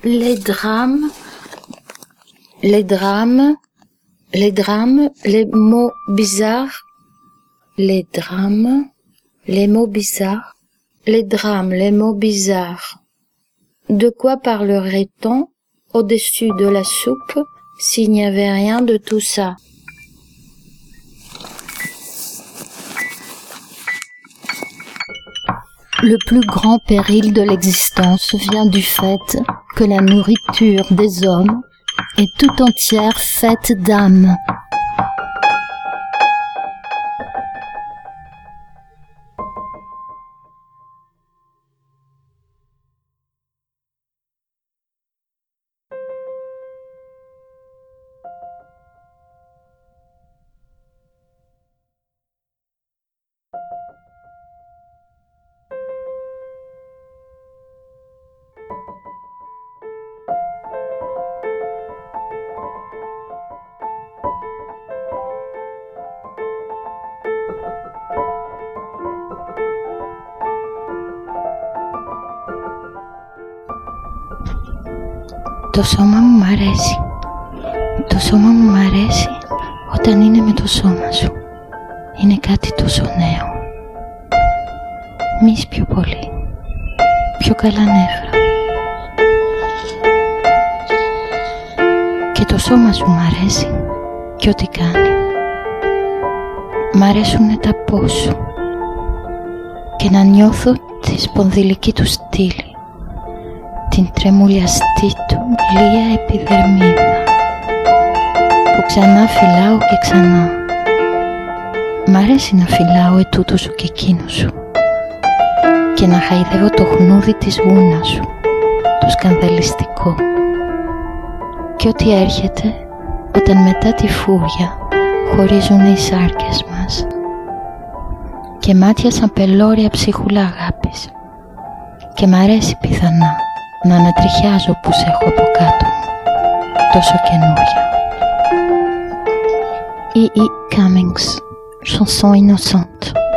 les drames, les mots bizarres, les drames, les mots bizarres, les drames, les mots bizarres. De quoi parlerait-on au-dessus de la soupe s'il n'y avait rien de tout ça? Le plus grand péril de l'existence vient du fait que la nourriture des hommes est tout entière faite d'âme. Το σώμα μου μ' αρέσει. Το σώμα μου μ' αρέσει όταν είναι με το σώμα σου. Είναι κάτι τόσο νέο. Μης πιο πολύ. Πιο καλά νεύρα. Και το σώμα σου μ' αρέσει και ό,τι κάνει. Μ' αρέσουνε τα πώς σου. Και να νιώθω τη σπονδυλική του στήλη. Την τρεμουλιαστή του λία επιδερμίδα που ξανά φυλάω και ξανά. Μ' αρέσει να φυλάω ετούτο σου και εκείνο σου και να χαϊδεύω το χνούδι της γούνας σου, το σκανδαλιστικό. Και ό,τι έρχεται όταν μετά τη φούρια χωρίζουν οι σάρκες μας και μάτια σαν πελώρια ψυχούλα αγάπης. Και μ' αρέσει πιθανά να ανατριχιάζω που σ' έχω από κάτω μου, τόσο καινούρια. E.E. Cummings, chanson innocente.